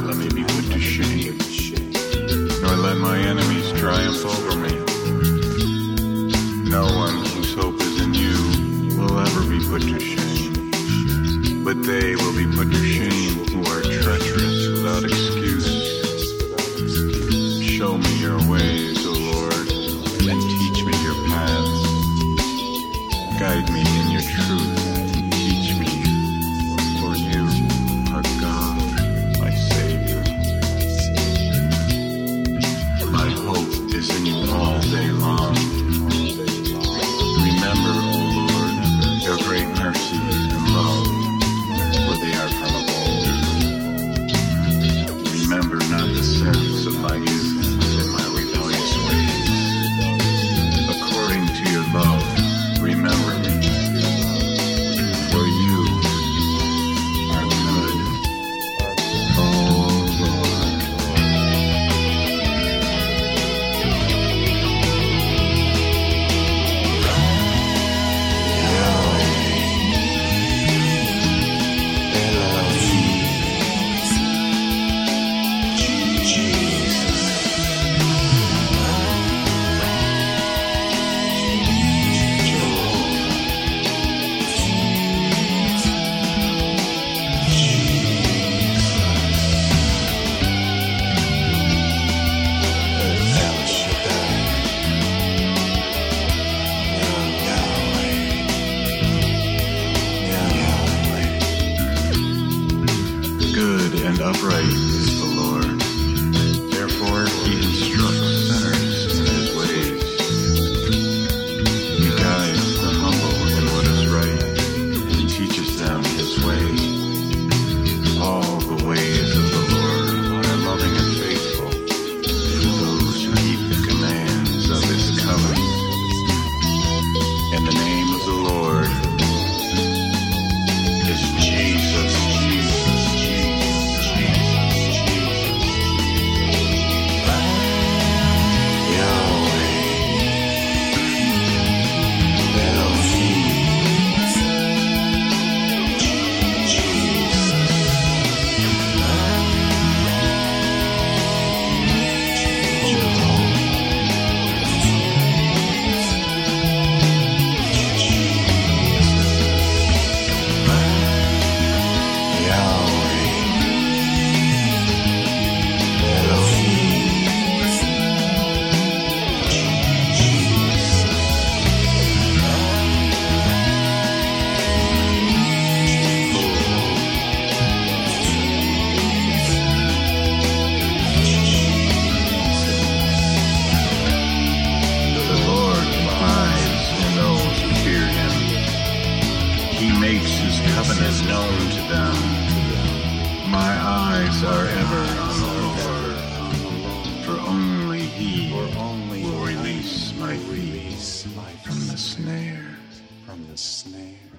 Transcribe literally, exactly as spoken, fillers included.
let me be put to shame, nor let my enemies triumph over me. No one whose hope is in you will ever be put to shame, but they will be put to shame who are treacherous without excuse. Show me your ways, O Lord, and teach me your paths. Guide me in your truth and teach me, for you are God, my Savior. My hope is in you all day long. Remember, O Lord, your great mercies and love, for they are from of old. Remember not the sins of my youth and my rebellious ways. According to your love, remember me, for you are good, O Lord. Good and upright is the Lord. Therefore he instructs sinners in his ways. He guides the humble in what is right and teaches them his way. All the ways of the Lord are loving and faithful to those who keep the commands of his covenant. And the name of the Lord is Jesus. He makes his covenant known to them. My eyes are ever on the Lord, for only he will release my feet from the snare. From the snare.